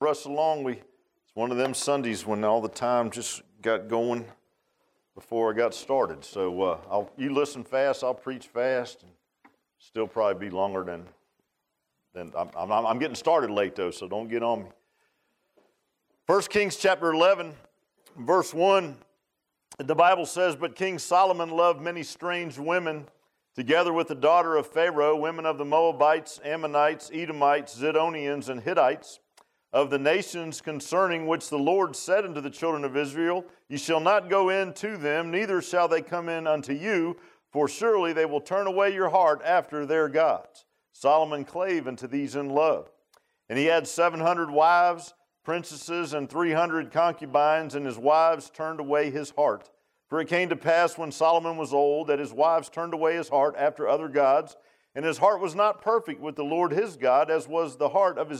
rush along. It's one of them Sundays when all the time just got going before I got started. So you listen fast, I'll preach fast, and still probably be longer than I'm getting started late though, so don't get on me. 1 Kings chapter 11, verse 1, the Bible says, "But King Solomon loved many strange women, together with the daughter of Pharaoh, women of the Moabites, Ammonites, Edomites, Zidonians, and Hittites, of the nations concerning which the Lord said unto the children of Israel, Ye shall not go in to them, neither shall they come in unto you, for surely they will turn away your heart after their gods. Solomon clave unto these in love. And he had 700 wives, princesses, and 300 concubines, and his wives turned away his heart. For it came to pass when Solomon was old, that his wives turned away his heart after other gods, and his heart was not perfect with the Lord his God, as was the heart of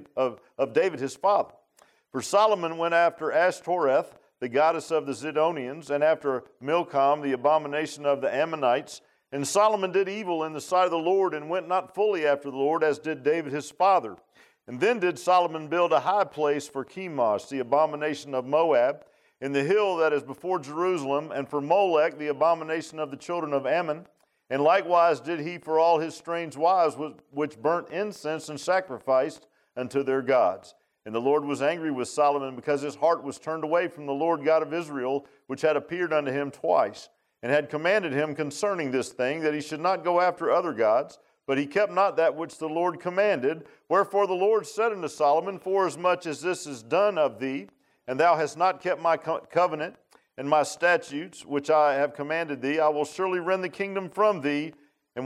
David his father. For Solomon went after Ashtoreth, the goddess of the Zidonians, and after Milcom, the abomination of the Ammonites. And Solomon did evil in the sight of the Lord, and went not fully after the Lord, as did David his father. And then did Solomon build a high place for Chemosh, the abomination of Moab, in the hill that is before Jerusalem, and for Molech, the abomination of the children of Ammon. And likewise did he for all his strange wives, which burnt incense and sacrificed unto their gods. And the Lord was angry with Solomon, because his heart was turned away from the Lord God of Israel, which had appeared unto him twice, and had commanded him concerning this thing, that he should not go after other gods. But he kept not that which the Lord commanded. Wherefore the Lord said unto Solomon, Forasmuch as this is done of thee, and thou hast not kept my covenant and my statutes, which I have commanded thee, I will surely rend the kingdom from thee, and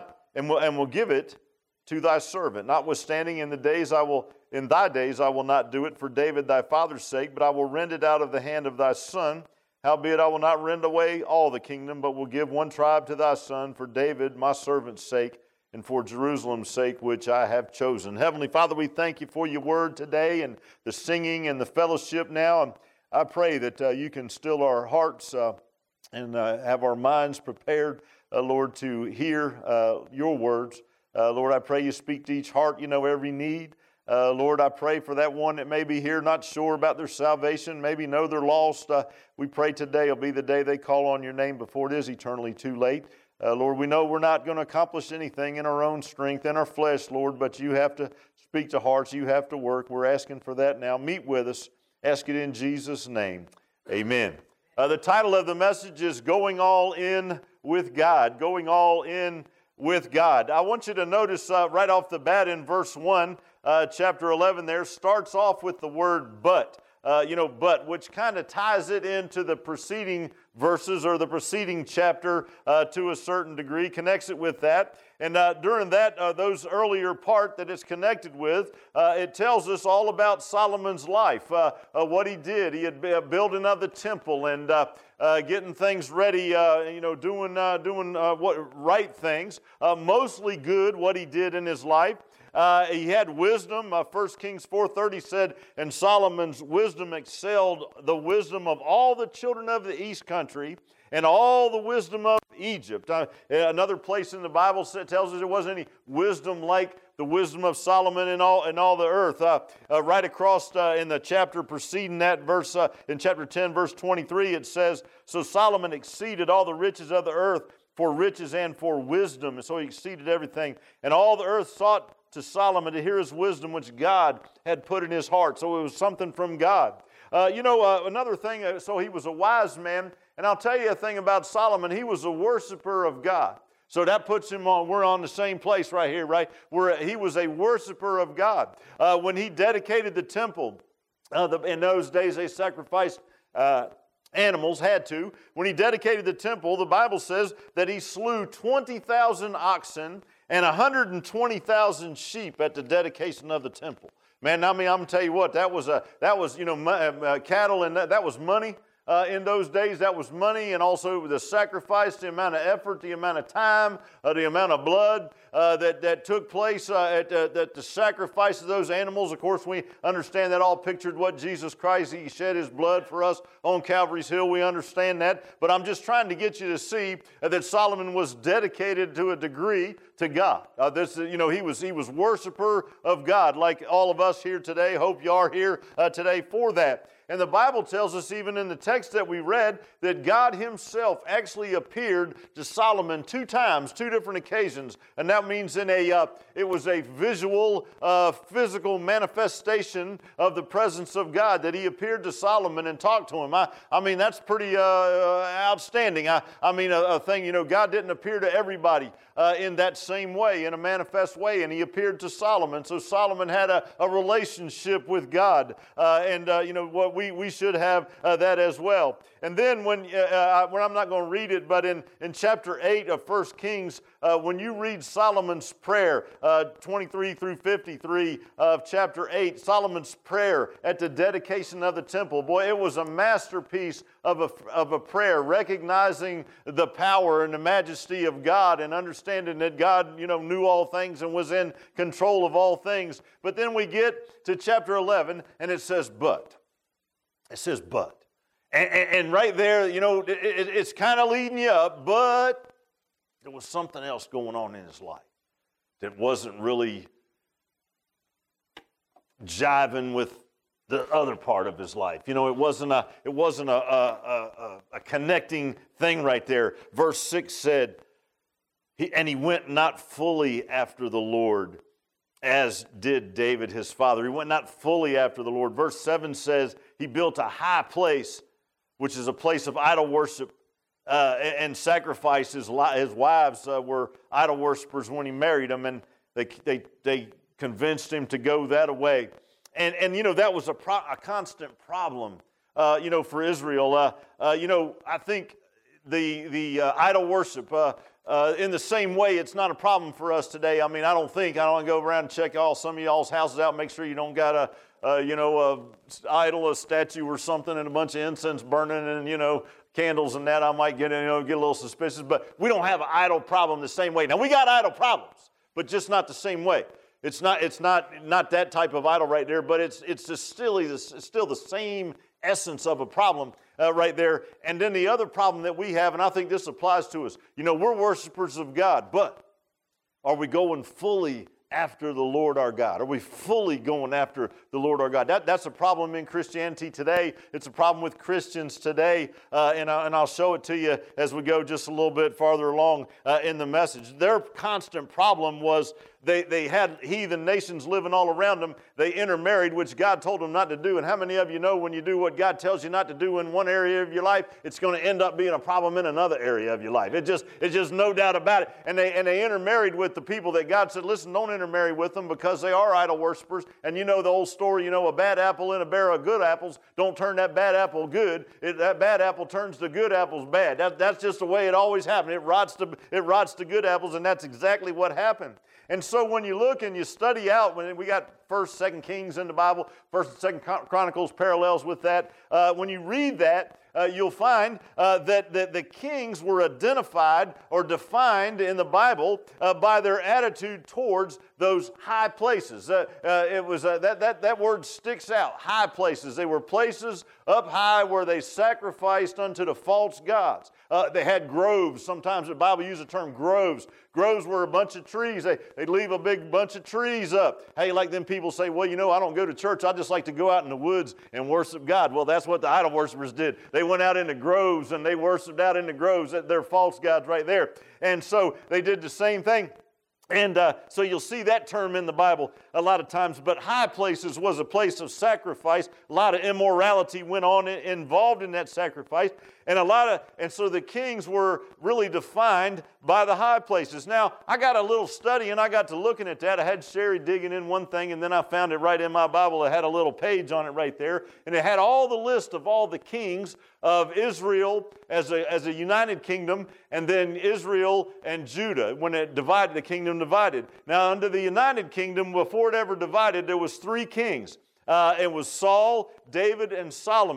will give it to thy servant. Notwithstanding, in thy days I will not do it for David thy father's sake, but I will rend it out of the hand of thy son. Howbeit I will not rend away all the kingdom, but will give one tribe to thy son for David my servant's sake, and for Jerusalem's sake, which I have chosen." Heavenly Father, we thank you for your word today, and the singing and the fellowship now. And I pray that you can still our hearts and have our minds prepared, Lord, to hear your words. Lord, I pray you speak to each heart. You know every need. Lord, I pray for that one that may be here not sure about their salvation, maybe know they're lost. We pray today will be the day they call on your name before it is eternally too late. Lord, we know we're not going to accomplish anything in our own strength, in our flesh, Lord, but you have to speak to hearts. You have to work. We're asking for that now. Meet with us. Ask it in Jesus' name. Amen. The title of the message is Going All In with God. Going All In with God. I want you to notice right off the bat in verse 1, chapter 11 there, starts off with the word but. But, which kind of ties it into the preceding verses or the preceding chapter to a certain degree, connects it with that. And during that, those earlier part that it's connected with, it tells us all about Solomon's life, what he did. He had building of the temple and getting things ready, doing what right things, mostly good what he did in his life. He had wisdom. 1 Kings 4:30 said, "And Solomon's wisdom excelled the wisdom of all the children of the east country and all the wisdom of Egypt." Another place in the Bible tells us there wasn't any wisdom like the wisdom of Solomon in all the earth. Right across in the chapter preceding that verse, in chapter 10, verse 23, it says, "So Solomon exceeded all the riches of the earth for riches and for wisdom." And so he exceeded everything. "And all the earth sought to Solomon to hear his wisdom which God had put in his heart." So it was something from God. Another thing, so he was a wise man. And I'll tell you a thing about Solomon. He was a worshiper of God. So that puts him on, we're on the same place right here, right? He was a worshiper of God. When he dedicated the temple, in those days they sacrificed animals, had to. When he dedicated the temple, the Bible says that he slew 20,000 oxen and 120,000 sheep at the dedication of the temple. Man, I mean, I'm going to tell you what, that was cattle, and that was money. in those days. That was money, and also the sacrifice, the amount of effort, the amount of time, the amount of blood that took place at the sacrifice of those animals. Of course, we understand that all pictured what Jesus Christ, He shed His blood for us on Calvary's Hill. We understand that. But I'm just trying to get you to see that Solomon was dedicated to a degree to God. He was worshiper of God, like all of us here today. Hope you are here today for that. And the Bible tells us, even in the text that we read, that God Himself actually appeared to Solomon 2 times, 2 different occasions. And that means it was a visual, physical manifestation of the presence of God, that He appeared to Solomon and talked to him. I mean, that's pretty outstanding. A thing, God didn't appear to everybody in that same way, in a manifest way, and He appeared to Solomon. So Solomon had a relationship with God, we should have that as well. And then when I'm not going to read it, but in chapter 8 of 1 Kings, when you read Solomon's prayer, 23 through 53 of chapter 8, Solomon's prayer at the dedication of the temple, boy, it was a masterpiece of a prayer, recognizing the power and the majesty of God and understanding that God, knew all things and was in control of all things. But then we get to chapter 11, and it says, but. It says, but. And right there, it's kind of leading you up, but there was something else going on in his life that wasn't really jiving with the other part of his life. It wasn't a connecting thing right there. Verse 6 said, he went not fully after the Lord, as did David his father. He went not fully after the Lord. Verse 7 says, he built a high place, which is a place of idol worship and sacrifice. His wives were idol worshipers when he married them, and they convinced him to go that way. And that was a constant problem, for Israel. I think the idol worship, in the same way, it's not a problem for us today. I don't want to go around and check some of y'all's houses out, make sure you don't got a idol, a statue or something, and a bunch of incense burning and, candles and that. I might get a little suspicious, but we don't have an idol problem the same way. Now, we got idol problems, but just not the same way. It's not that type of idol right there, but it's still the same essence of a problem right there. And then the other problem that we have, and I think this applies to us, we're worshipers of God, but are we going fully after the Lord our God? Are we fully going after the Lord our God? That's a problem in Christianity today. It's a problem with Christians today, and I'll show it to you as we go just a little bit farther along in the message. Their constant problem was they had heathen nations living all around them. They intermarried, which God told them not to do. And how many of you know when you do what God tells you not to do in one area of your life, it's going to end up being a problem in another area of your life? It's just no doubt about it. And they intermarried with the people that God said, listen, don't intermarry with them because they are idol worshipers. And the old story, a bad apple in a barrel of good apples, don't turn that bad apple good. That bad apple turns the good apples bad. That's just the way it always happened. It rots the good apples, and that's exactly what happened. And so when you look and you study out, when we got 1st, 2nd Kings in the Bible, 1st and 2nd Chronicles parallels with that, when you read that, you'll find that the kings were identified or defined in the Bible by their attitude towards those high places. That word sticks out, high places. They were places up high where they sacrificed unto the false gods. They had groves. Sometimes the Bible uses the term groves. Groves were a bunch of trees. They'd leave a big bunch of trees up. Hey, like them people say, well, I don't go to church. I just like to go out in the woods and worship God. Well, that's what the idol worshipers did. They went out in the groves and they worshiped out in the groves. They're false gods right there. And so they did the same thing. And so you'll see that term in the Bible a lot of times. But high places was a place of sacrifice. A lot of immorality went on involved in that sacrifice. And so the kings were really defined by the high places. Now, I got a little study and I got to looking at that. I had Sherry digging in one thing, and then I found it right in my Bible. It had a little page on it right there. And it had all the list of all the kings of Israel as a united kingdom, and then Israel and Judah. When it divided, the kingdom divided. Now, under the united kingdom, before it ever divided, there was 3 kings. It was Saul, David, and Solomon.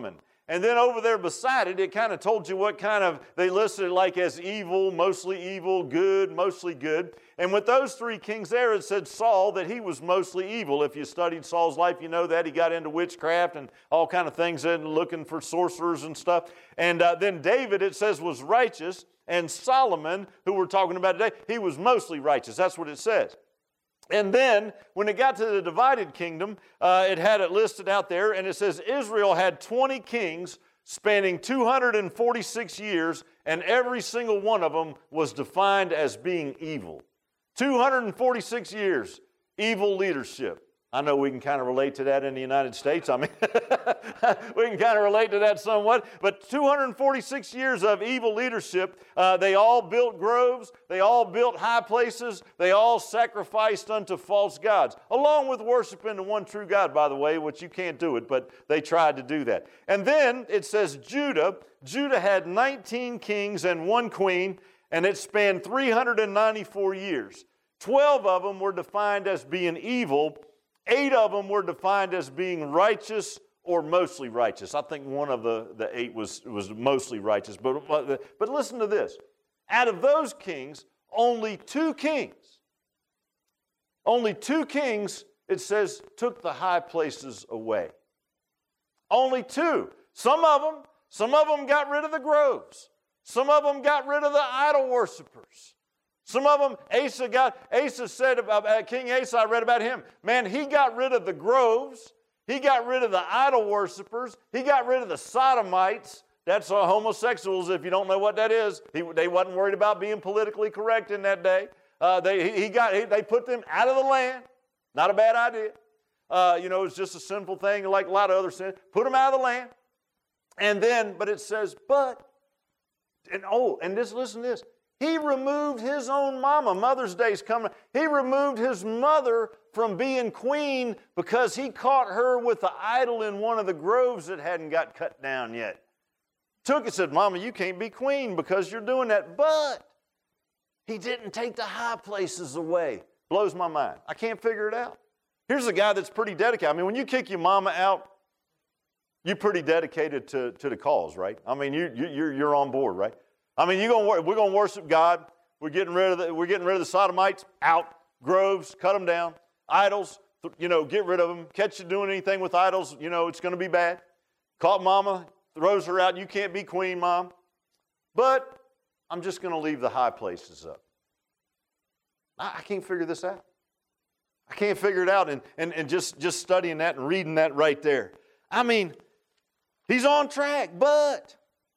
And then over there beside it, it kind of told you what kind of, they listed it like as evil, mostly good, mostly good. And with those three kings there, it said Saul, that he was mostly evil. If you studied Saul's life, you know that. He got into witchcraft and all kind of things and looking for sorcerers and stuff. And then David, it says, was righteous. And Solomon, who we're talking about today, he was mostly righteous. That's what it says. And then, when it got to the divided kingdom, it had it listed out there, and it says Israel had 20 kings spanning 246 years, and every single one of them was defined as being evil. 246 years, evil leadership. I know we can kind of relate to that in the United States. I mean, we can kind of relate to that somewhat. But 246 years of evil leadership, they all built groves, they all built high places, they all sacrificed unto false gods, along with worshiping the one true God, by the way, which you can't do it, but they tried to do that. And then it says Judah had 19 kings and one queen, and it spanned 394 years. 12 of them were defined as being evil. 8 of them were defined as being righteous or mostly righteous. I think one of the 8 was mostly righteous. But listen to this. Out of those kings, only two kings, it says, took the high places away. Only 2. Some of them got rid of the groves. Some of them got rid of the idol worshipers. Some of them, Asa said about King Asa, I read about him. Man, he got rid of the groves. He got rid of the idol worshipers. He got rid of the sodomites. That's homosexuals, if you don't know what that is. They wasn't worried about being politically correct in that day. They put them out of the land. Not a bad idea. It's just a sinful thing like a lot of other sins. Put them out of the land. And then, but it says, listen to this. He removed his own mama. Mother's Day's coming. He removed his mother from being queen because he caught her with the idol in one of the groves that hadn't got cut down yet. Took it, said, Mama, you can't be queen because you're doing that. But he didn't take the high places away. Blows my mind. I can't figure it out. Here's a guy that's pretty dedicated. I mean, when you kick your mama out, you're pretty dedicated to the cause, right? I mean, you're on board, right? I mean, we're going to worship God. We're getting rid of the sodomites, out. Groves, cut them down. Idols, get rid of them. Catch you doing anything with idols, it's going to be bad. Caught mama, throws her out. You can't be queen, Mom. But I'm just going to leave the high places up. I can't figure this out. I can't figure it out and just studying that and reading that right there. I mean, he's on track, but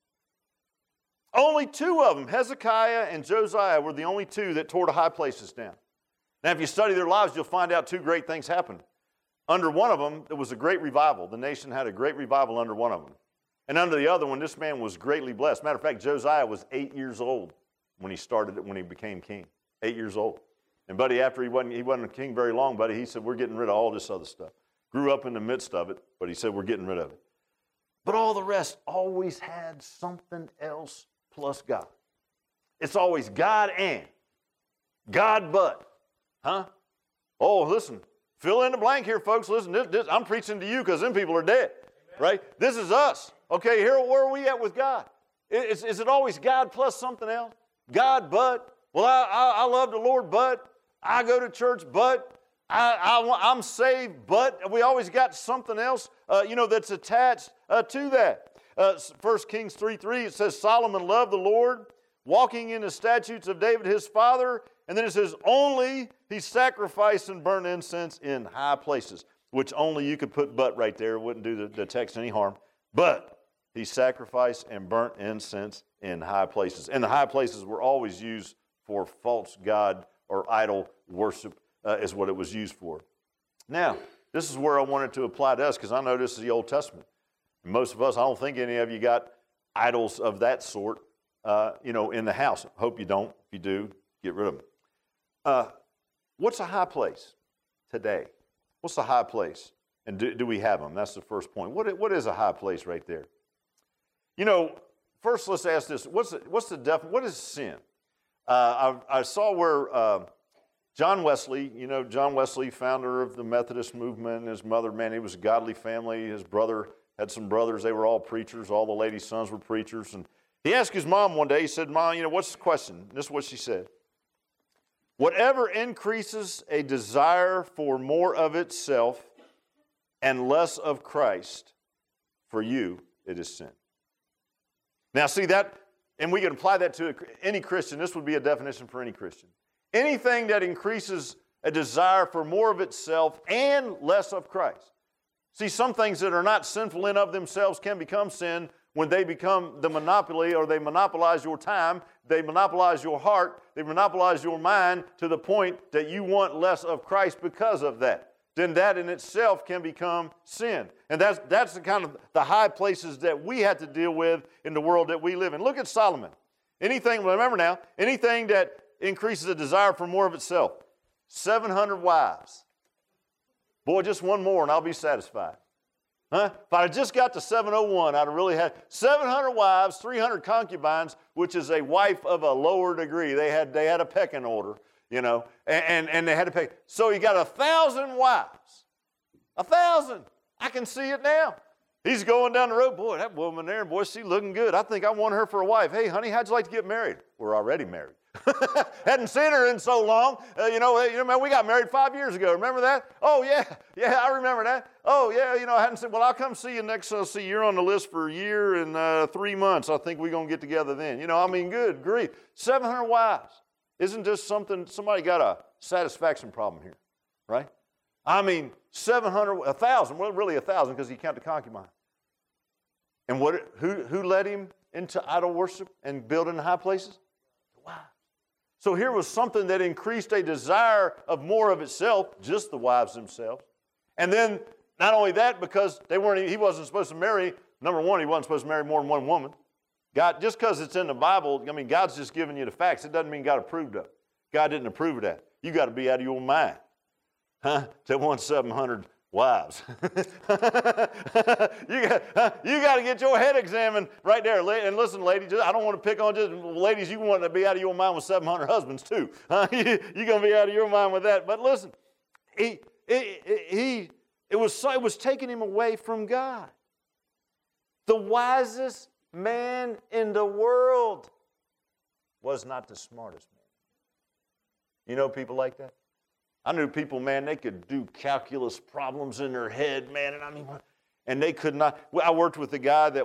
only 2 of them, Hezekiah and Josiah, were the only 2 that tore the high places down. Now, if you study their lives, you'll find out 2 great things happened. Under one of them, there was a great revival. The nation had a great revival under one of them. And under the other one, this man was greatly blessed. Matter of fact, Josiah was 8 years old when he became king. 8 years old. And buddy, after he wasn't a king very long, buddy, he said, we're getting rid of all this other stuff. Grew up in the midst of it, but he said, we're getting rid of it. But all the rest always had something else plus God. It's always God and. God but. Huh? Oh, listen. Fill in the blank here, folks. Listen, I'm preaching to you because them people are dead. Amen. Right? This is us. Okay, where are we at with God? Is it always God plus something else? God but. Well, I love the Lord but. I go to church but. I'm saved but. We always got something else, that's attached to that. 1 Kings 3:3, it says, Solomon loved the Lord, walking in the statutes of David his father. And then it says, only he sacrificed and burnt incense in high places, which only you could put but right there. It wouldn't do the text any harm. But he sacrificed and burnt incense in high places. And the high places were always used for false god or idol worship is what it was used for. Now, this is where I wanted to apply to us because I know this is the Old Testament. Most of us, I don't think any of you got idols of that sort, in the house. Hope you don't. If you do, get rid of them. What's a high place today? What's a high place? And do we have them? That's the first point. What is a high place right there? First let's ask this. What is sin? I saw where John Wesley, John Wesley, founder of the Methodist movement, his mother, man, he was a godly family. His brother Had some brothers, they were all preachers. All the ladies' sons were preachers. And he asked his mom one day, he said, Mom, what's the question? This is what she said. Whatever increases a desire for more of itself and less of Christ, for you, it is sin. Now, see that, and we can apply that to any Christian. This would be a definition for any Christian. Anything that increases a desire for more of itself and less of Christ. See, some things that are not sinful in of themselves can become sin when they become the monopoly, or they monopolize your time, they monopolize your heart, they monopolize your mind to the point that you want less of Christ because of that. Then that in itself can become sin. And that's the kind of the high places that we have to deal with in the world that we live in. Look at Solomon. Remember now, anything that increases a desire for more of itself. 700 wives. Boy, just one more and I'll be satisfied. Huh? If I had just got to 701, I'd have really had 700 wives, 300 concubines, which is a wife of a lower degree. They had a pecking order, and they had to pay. So you got 1,000 wives. 1,000. I can see it now. He's going down the road. Boy, that woman there, boy, she's looking good. I think I want her for a wife. Hey, honey, how'd you like to get married? We're already married. Hadn't seen her in so long. Man, we got married 5 years ago. Remember that? Oh, yeah, I remember that. Oh, yeah, I hadn't seen. Well, I'll come see you next. See, you're on the list for a year and 3 months. I think we're going to get together then. Good grief. 700 wives. Isn't this something, somebody got a satisfaction problem here, right? 700, 1,000. Well, really 1,000 because you count the concubine. And who led him into idol worship and building high places? The wives. So here was something that increased a desire of more of itself, just the wives themselves. And then not only that, because he wasn't supposed to marry, number one, he wasn't supposed to marry more than one woman. God, just because it's in the Bible, God's just giving you the facts. It doesn't mean God approved of it. God didn't approve of that. You got to be out of your mind. To want 700 wives. You got to get your head examined right there. And listen, ladies, I don't want to pick on just ladies. You want to be out of your mind with 700 husbands too. You're going to be out of your mind with that. But listen, it was taking him away from God. The wisest man in the world was not the smartest man. You know people like that? I knew people, man, they could do calculus problems in their head, man, and they could not. I worked with a guy that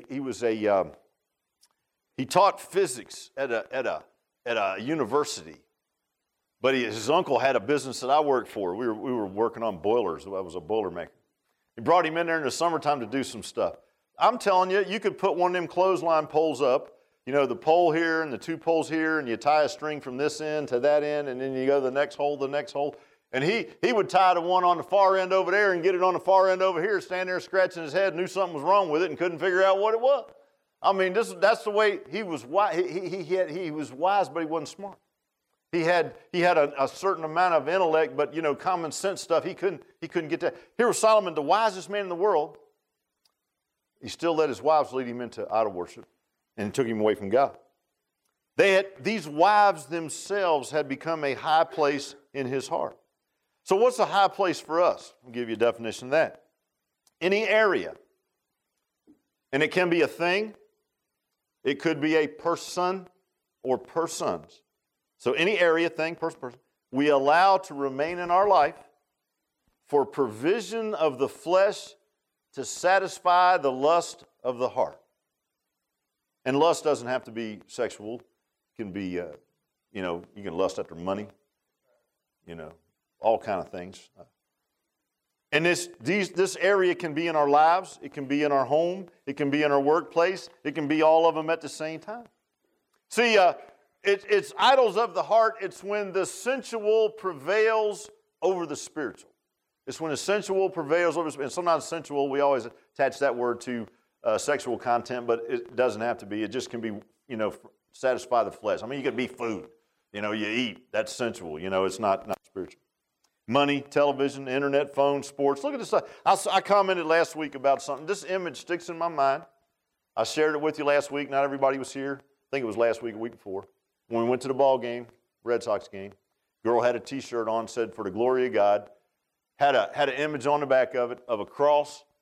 he taught physics at a university, but his uncle had a business that I worked for. We were working on boilers. I was a boiler maker. He brought him in there in the summertime to do some stuff. I'm telling you, you could put one of them clothesline poles up, the pole here and the two poles here, and you tie a string from this end to that end, and then you go to the next hole. And he would tie the one on the far end over there and get it on the far end over here, stand there scratching his head, knew something was wrong with it and couldn't figure out what it was. That's the way he was wise. He was wise, but he wasn't smart. He had a certain amount of intellect, but common sense stuff, he couldn't get that. Here was Solomon, the wisest man in the world. He still let his wives lead him into idol worship and took him away from God. These wives themselves had become a high place in his heart. So what's a high place for us? I'll give you a definition of that. Any area. And it can be a thing. It could be a person or persons. So any area, thing, person, we allow to remain in our life for provision of the flesh to satisfy the lust of the heart. And lust doesn't have to be sexual. It can be, you can lust after money, all kind of things. And this area can be in our lives. It can be in our home. It can be in our workplace. It can be all of them at the same time. See, it's idols of the heart. It's when the sensual prevails over the spiritual. It's when the sensual prevails over, and sometimes sensual, we always attach that word to sexual content, but it doesn't have to be. It just can be, satisfy the flesh. You could be food. You eat. That's sensual. It's not spiritual. Money, television, internet, phone, sports. Look at this. I commented last week about something. This image sticks in my mind. I shared it with you last week. Not everybody was here. I think it was last week, a week before. When we went to the ball game, Red Sox game, girl had a T-shirt on, said, "For the glory of God." Had an image on the back of it of a cross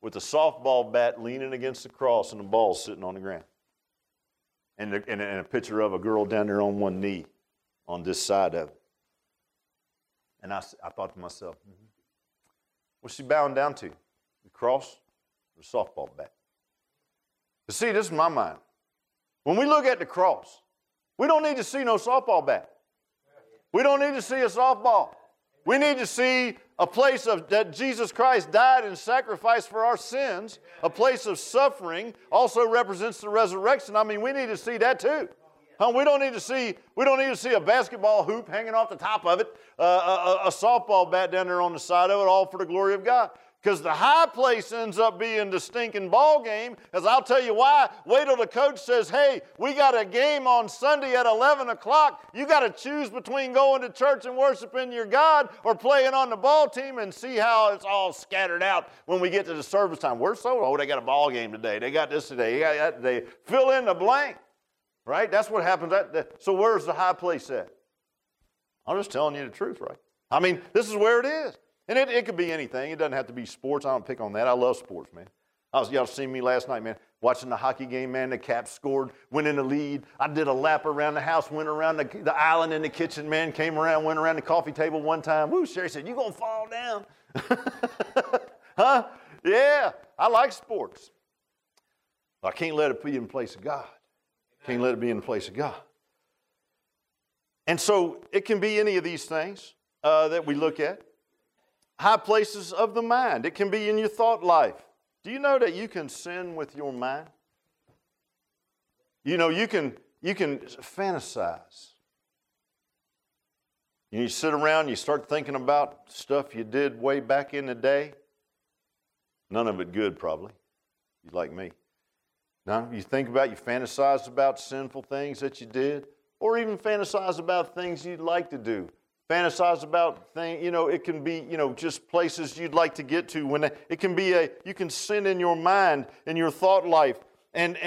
with a softball bat leaning against the cross and the ball sitting on the ground. And a picture of a girl down there on one knee on this side of it. And I thought to myself, what's she bowing down to? The cross or the softball bat? But see, this is my mind. When we look at the cross, we don't need to see no softball bat. We don't need to see a softball. We need to see a place that Jesus Christ died and sacrificed for our sins. A place of suffering also represents the resurrection. I mean, we need to see that too. We don't need to see a basketball hoop hanging off the top of it, a softball bat down there on the side of it, all for the glory of God. Because the high place ends up being the stinking ball game, as I'll tell you why. Wait till the coach says, hey, we got a game on Sunday at 11 o'clock. You got to choose between going to church and worshiping your God or playing on the ball team, and see how it's all scattered out when we get to the service time. We're so, oh, they got a ball game today. They got this today. They got that today. Fill in the blank, right? That's what happens. So where's the high place at? I'm just telling you the truth, right? I mean, this is where it is. And it could be anything. It doesn't have to be sports. I don't pick on that. I love sports, man. Y'all seen me last night, man, watching the hockey game, man. The Caps scored, went in the lead. I did a lap around the house, went around the island in the kitchen, man, came around, went around the coffee table one time. Woo, Sherry said, you going to fall down? Huh? Yeah, I like sports. I can't let it be in the place of God. Can't let it be in the place of God. And so it can be any of these things that we look at. High places of the mind. It can be in your thought life. Do you know that you can sin with your mind? You know, you can fantasize. You sit around, you start thinking about stuff you did way back in the day. None of it good, probably. You like me. No, you fantasize about sinful things that you did, or even fantasize about things you'd like to do. Fantasize about things, it can be, just places you'd like to get to. It can be you can sin in your mind, in your thought life, and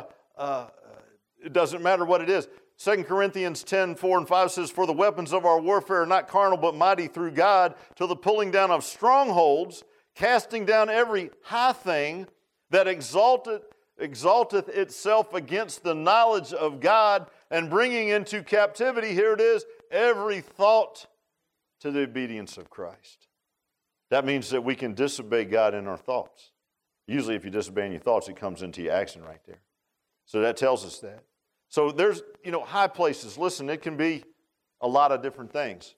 it doesn't matter what it is. 2 Corinthians 10:4-5 says, for the weapons of our warfare are not carnal, but mighty through God, to the pulling down of strongholds, casting down every high thing that exalteth itself against the knowledge of God, and bringing into captivity, here it is, every thought to the obedience of Christ. That means that we can disobey God in our thoughts. Usually if you disobey in your thoughts, it comes into your action right there. So that tells us that. So there's, high places. Listen, it can be a lot of different things.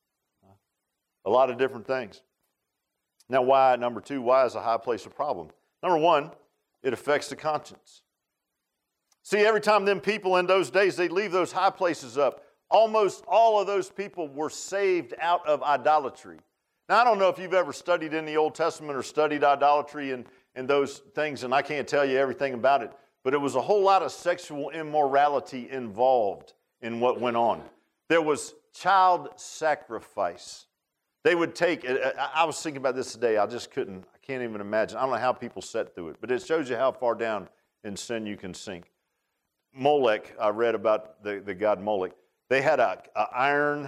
A lot of different things. Now why, number two, why is a high place a problem? Number one, it affects the conscience. See, every time them people in those days, they'd leave those high places up, almost all of those people were saved out of idolatry. Now, I don't know if you've ever studied in the Old Testament or studied idolatry and those things, and I can't tell you everything about it, but it was a whole lot of sexual immorality involved in what went on. There was child sacrifice. They would take, I was thinking about this today, I can't even imagine. I don't know how people sat through it, but it shows you how far down in sin you can sink. Molech, I read about the god Molech. They had a iron,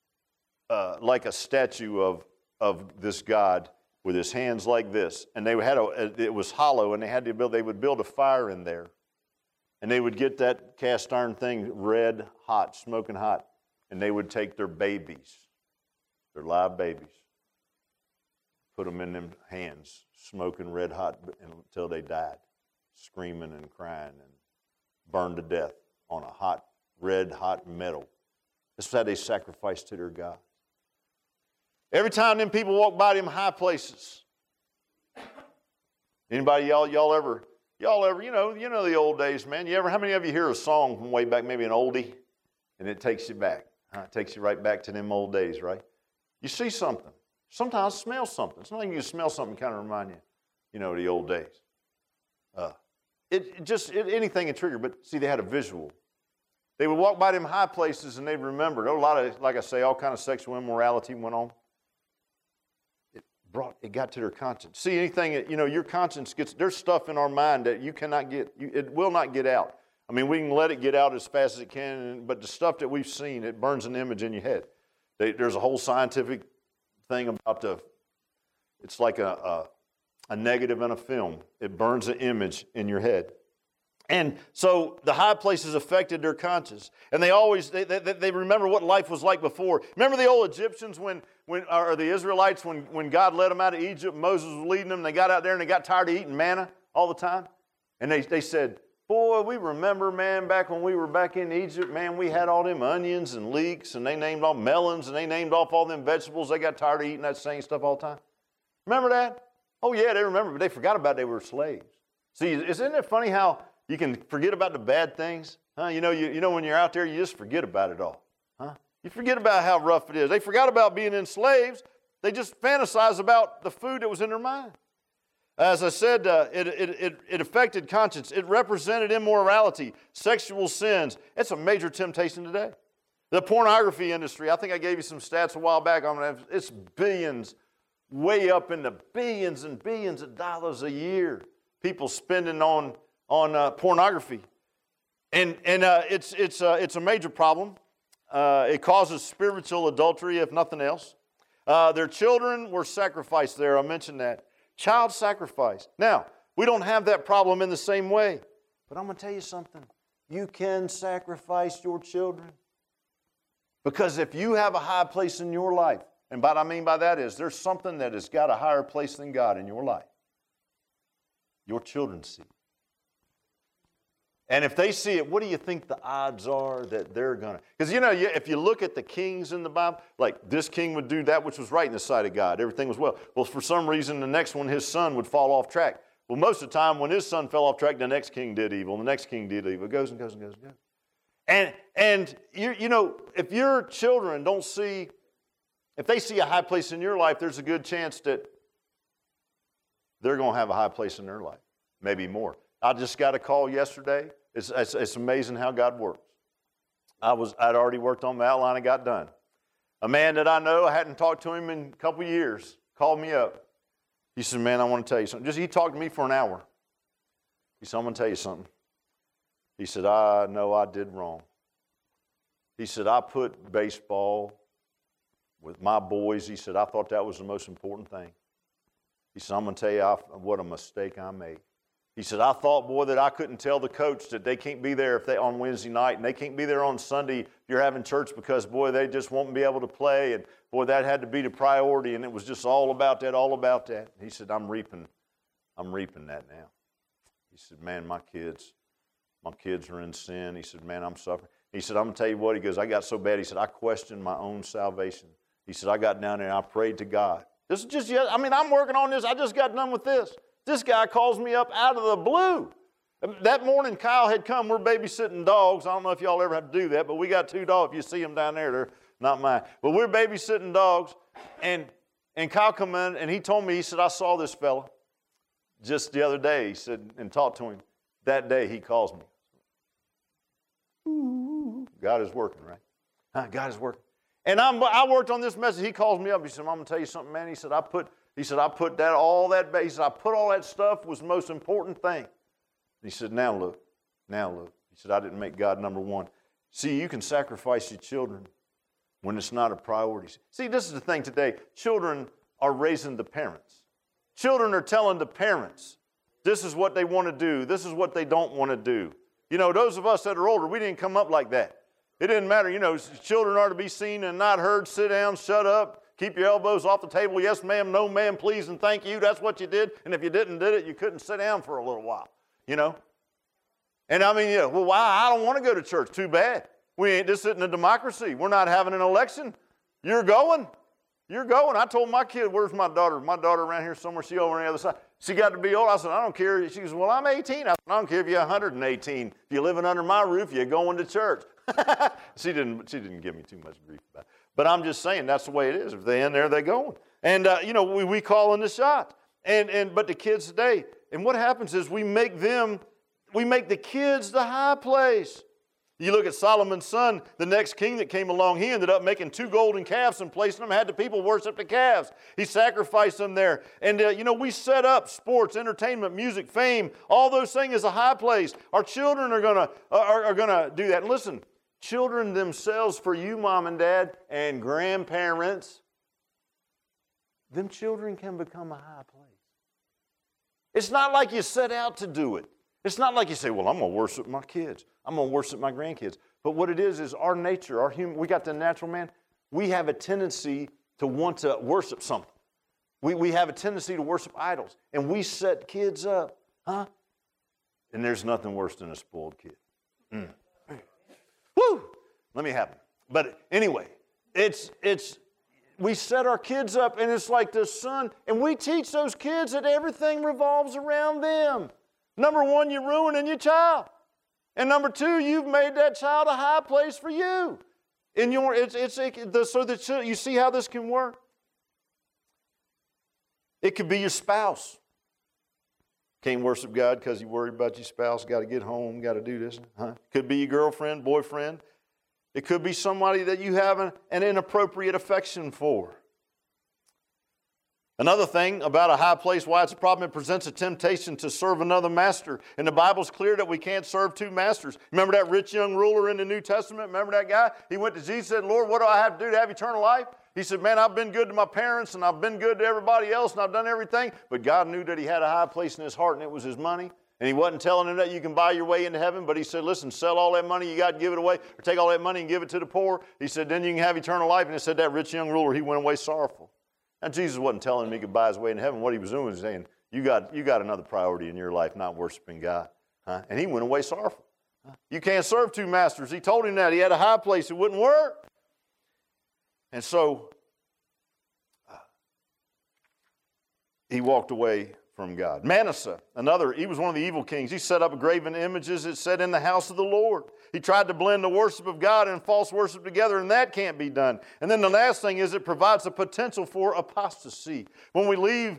like a statue of this god with his hands like this, and they had it was hollow, and they would build a fire in there, and they would get that cast iron thing red hot, smoking hot, and they would take their babies, their live babies, put them in them hands, smoking red hot until they died, screaming and crying and burned to death on a red hot metal. This is how they sacrificed to their God. Every time them people walk by them high places. Anybody, y'all ever, you know the old days, man. How many of you hear a song from way back, maybe an oldie, and it takes you back? It takes you right back to them old days, right? You see something. Sometimes smell something. Sometimes you smell something kind of remind you, the old days. Anything can trigger, but see, they had a visual. They would walk by them high places and they'd remember. A lot of, like I say, all kind of sexual immorality went on. It got to their conscience. See, anything, your conscience there's stuff in our mind that you cannot get, it will not get out. I mean, we can let it get out as fast as it can, but the stuff that we've seen, it burns an image in your head. There's a whole scientific thing about it's like a negative and a film. It burns an image in your head. And so the high places affected their conscience. And they remember what life was like before. Remember the old Egyptians or the Israelites when God led them out of Egypt, Moses was leading them, they got out there and they got tired of eating manna all the time. And they said, boy, we remember, man, back when we were back in Egypt, man, we had all them onions and leeks, and they named all melons, and they named off all them vegetables. They got tired of eating that same stuff all the time. Remember that? Oh, yeah, they remember, but they forgot about they were slaves. See, isn't it funny how you can forget about the bad things? Huh? You know when you're out there, you just forget about it all. Huh? You forget about how rough it is. They forgot about being enslaved. They just fantasize about the food that was in their mind. As I said, it affected conscience. It represented immorality, sexual sins. It's a major temptation today. The pornography industry, I think I gave you some stats a while back on it. It's billions, way up into billions and billions of dollars a year. People spending on pornography, and it's a major problem. It causes spiritual adultery, if nothing else. Their children were sacrificed there. I mentioned that. Child sacrifice. Now, we don't have that problem in the same way, but I'm going to tell you something. You can sacrifice your children, because if you have a high place in your life, and what I mean by that is there's something that has got a higher place than God in your life. Your children see it. And if they see it, what do you think the odds are that they're going to? Because, if you look at the kings in the Bible, like this king would do that which was right in the sight of God. Everything was well. Well, for some reason, the next one, his son, would fall off track. Well, most of the time, when his son fell off track, the next king did evil, and the next king did evil. It goes and goes and goes and goes. And if your children don't see, if they see a high place in your life, there's a good chance that they're going to have a high place in their life, maybe more. I just got a call yesterday. It's amazing how God works. I'd already worked on the outline and got done. A man that I know, I hadn't talked to him in a couple of years, called me up. He said, man, I want to tell you something. He talked to me for an hour. He said, I'm going to tell you something. He said, I know I did wrong. He said, I put baseball with my boys. He said, I thought that was the most important thing. He said, I'm going to tell you what a mistake I made. He said, I thought, boy, that I couldn't tell the coach that they can't be there on Wednesday night, and they can't be there on Sunday if you're having church because, boy, they just won't be able to play. And, boy, that had to be the priority, and it was just all about that, all about that. He said, I'm reaping that now. He said, man, my kids are in sin. He said, man, I'm suffering. He said, I'm going to tell you what. He goes, I got so bad. He said, I questioned my own salvation. He said, I got down there and I prayed to God. This is just, I'm working on this. I just got done with this. This guy calls me up out of the blue. That morning, Kyle had come. We're babysitting dogs. I don't know if y'all ever have to do that, but we got 2 dogs. If you see them down there, they're not mine. But we're babysitting dogs, and Kyle come in, and he told me, he said, I saw this fella just the other day, he said, and talked to him. That day, he calls me. Ooh, God is working, right? God is working. And I worked on this message. He calls me up. He said, I'm going to tell you something, man. He said, I put all that stuff was the most important thing. He said, now look. He said, I didn't make God number one. See, you can sacrifice your children when it's not a priority. See, this is the thing today. Children are raising the parents. Children are telling the parents, this is what they want to do. This is what they don't want to do. Those of us that are older, we didn't come up like that. It didn't matter. Children are to be seen and not heard. Sit down, shut up, keep your elbows off the table. Yes, ma'am, no, ma'am, please, and thank you. That's what you did. And if you did it, you couldn't sit down for a little while, And well, why? I don't want to go to church. Too bad. This isn't a democracy. We're not having an election. You're going. I told my kid, where's my daughter? My daughter around here somewhere. She over on the other side. She got to be old. I said, I don't care. She goes, well, I'm 18. I said, I don't care if you're 118. If you're living under my roof, you're going to church. She didn't give me too much grief about it. But I'm just saying that's the way it is. If they're in there, they're going. And, we call in the shot. But the kids today, and what happens is we make the kids the high place. You look at Solomon's son, the next king that came along, he ended up making 2 golden calves and placing them, had the people worship the calves. He sacrificed them there. And, we set up sports, entertainment, music, fame, all those things as a high place. Our children are gonna do that. And listen, children themselves, for you, mom and dad, and grandparents, them children can become a high place. It's not like you set out to do it. It's not like you say, well, I'm going to worship my kids. I'm going to worship my grandkids. But what it is our nature, our human, we got the natural man. We have a tendency to want to worship something. We have a tendency to worship idols. And we set kids up, huh? And there's nothing worse than a spoiled kid. Woo! Let me have it. But anyway, we set our kids up, and it's like the sun, and we teach those kids that everything revolves around them. Number one, you're ruining your child. And number two, you've made that child a high place for you. So that you see how this can work? It could be your spouse. Can't worship God because you worried about your spouse, got to get home, got to do this. Could be your girlfriend, boyfriend. It could be somebody that you have an inappropriate affection for. Another thing about a high place, why it's a problem, it presents a temptation to serve another master. And the Bible's clear that we can't serve two masters. Remember that rich young ruler in the New Testament? Remember that guy? He went to Jesus and said, Lord, what do I have to do to have eternal life? He said, man, I've been good to my parents and I've been good to everybody else and I've done everything. But God knew that he had a high place in his heart and it was his money. And he wasn't telling him that you can buy your way into heaven, but he said, listen, sell all that money you got and give it away, or take all that money and give it to the poor. He said, then you can have eternal life. And he said that rich young ruler, he went away sorrowful. Now, Jesus wasn't telling him he could buy his way into heaven. What he was doing was saying, you got another priority in your life, not worshiping God. And he went away sorrowful. You can't serve two masters. He told him that. He had a high place. It wouldn't work. And so he walked away from God. Manasseh, he was one of the evil kings. He set up graven images, it said, in the house of the Lord. He tried to blend the worship of God and false worship together, and that can't be done. And then the last thing is it provides a potential for apostasy. When we leave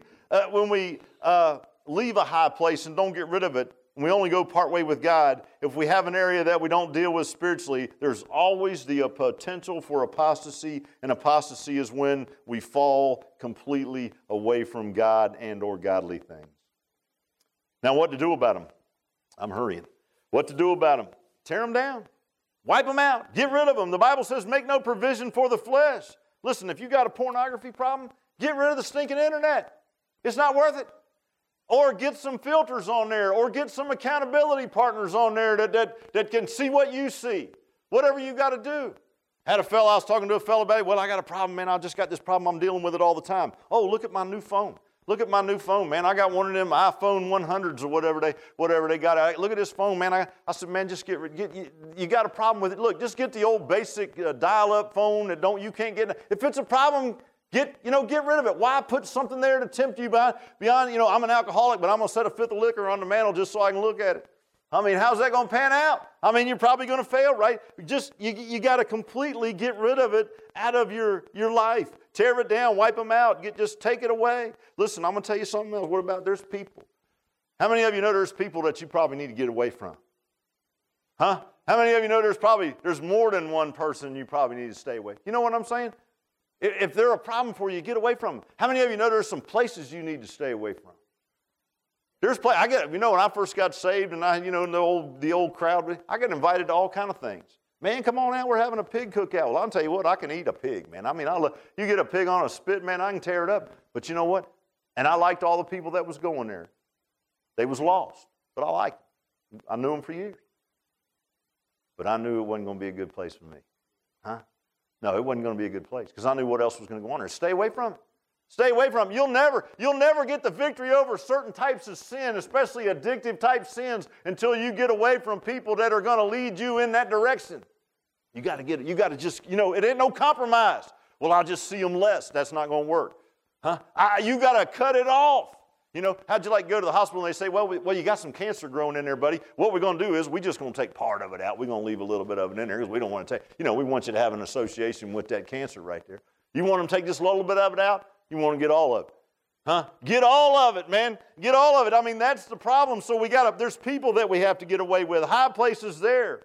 a high place and don't get rid of it, and we only go part way with God, if we have an area that we don't deal with spiritually, there's always the potential for apostasy, and apostasy is when we fall completely away from God and or godly things. Now, what to do about them? I'm hurrying. What to do about them? Tear them down. Wipe them out. Get rid of them. The Bible says make no provision for the flesh. Listen, if you got a pornography problem, get rid of the stinking internet. It's not worth it. Or get some filters on there, or get some accountability partners on there that can see what you see. Whatever you got to do. I was talking to a fellow about it. Well, I got a problem, man. I just got this problem. I'm dealing with it all the time. Oh, look at my new phone. Look at my new phone, man. I got one of them iPhone 100s or whatever they got. Look at this phone, man. I said, man, just you got a problem with it. Look, just get the old basic dial-up phone that you can't get. If it's a problem, get rid of it. Why put something there to tempt you beyond, I'm an alcoholic, but I'm going to set a fifth of liquor on the mantle just so I can look at it. I mean, how's that going to pan out? I mean, you're probably going to fail, right? You got to completely get rid of it out of your life. Tear it down, wipe them out, just take it away. Listen, I'm going to tell you something else. What about there's people? How many of you know there's people that you probably need to get away from? Huh? How many of you know there's more than one person you probably need to stay away? You know what I'm saying? If they're a problem for you, get away from them. How many of you know there's some places you need to stay away from? When I first got saved and the old crowd, I got invited to all kind of things. Man, come on out, we're having a pig cookout. Well, I'll tell you what, I can eat a pig, man. I mean, you get a pig on a spit, man, I can tear it up. But you know what? And I liked all the people that was going there. They was lost, but I liked them. I knew them for years. But I knew it wasn't going to be a good place for me. Huh? No, it wasn't going to be a good place because I knew what else was going to go on there. Stay away from it. Stay away from them. You'll never get the victory over certain types of sin, especially addictive type sins, until you get away from people that are going to lead you in that direction. You got to get it. You got to just, it ain't no compromise. Well, I'll just see them less. That's not going to work. Huh? You got to cut it off. How'd you like to go to the hospital and they say, well, you got some cancer growing in there, buddy. What we're going to do is we're just going to take part of it out. We're going to leave a little bit of it in there because we don't want to take, we want you to have an association with that cancer right there. You want them to take just a little bit of it out? You want to get all of it. Huh? Get all of it, man. Get all of it. I mean, that's the problem. So there's people that we have to get away with. High places there.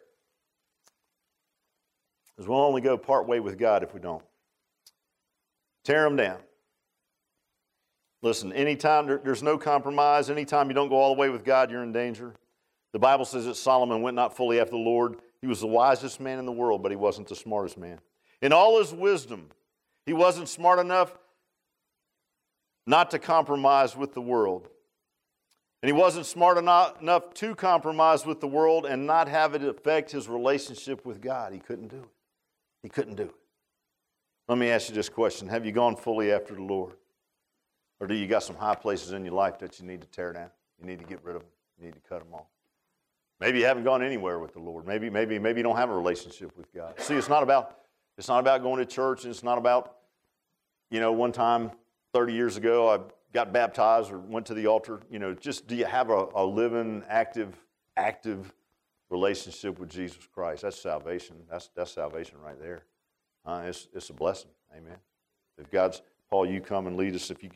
Because we'll only go part way with God if we don't. Tear them down. Listen, anytime there's no compromise, anytime you don't go all the way with God, you're in danger. The Bible says that Solomon went not fully after the Lord. He was the wisest man in the world, but he wasn't the smartest man. In all his wisdom, he wasn't smart enough not to compromise with the world. And he wasn't smart enough to compromise with the world and not have it affect his relationship with God. He couldn't do it. He couldn't do it. Let me ask you this question. Have you gone fully after the Lord? Or do you got some high places in your life that you need to tear down? You need to get rid of them. You need to cut them off. Maybe you haven't gone anywhere with the Lord. Maybe you don't have a relationship with God. See, it's not about going to church, and it's not about, one time 30 years ago I got baptized or went to the altar. Just do you have a living, active relationship with Jesus Christ? That's salvation. That's salvation right there. It's a blessing. Amen. If God's, Paul, you come and lead us. If you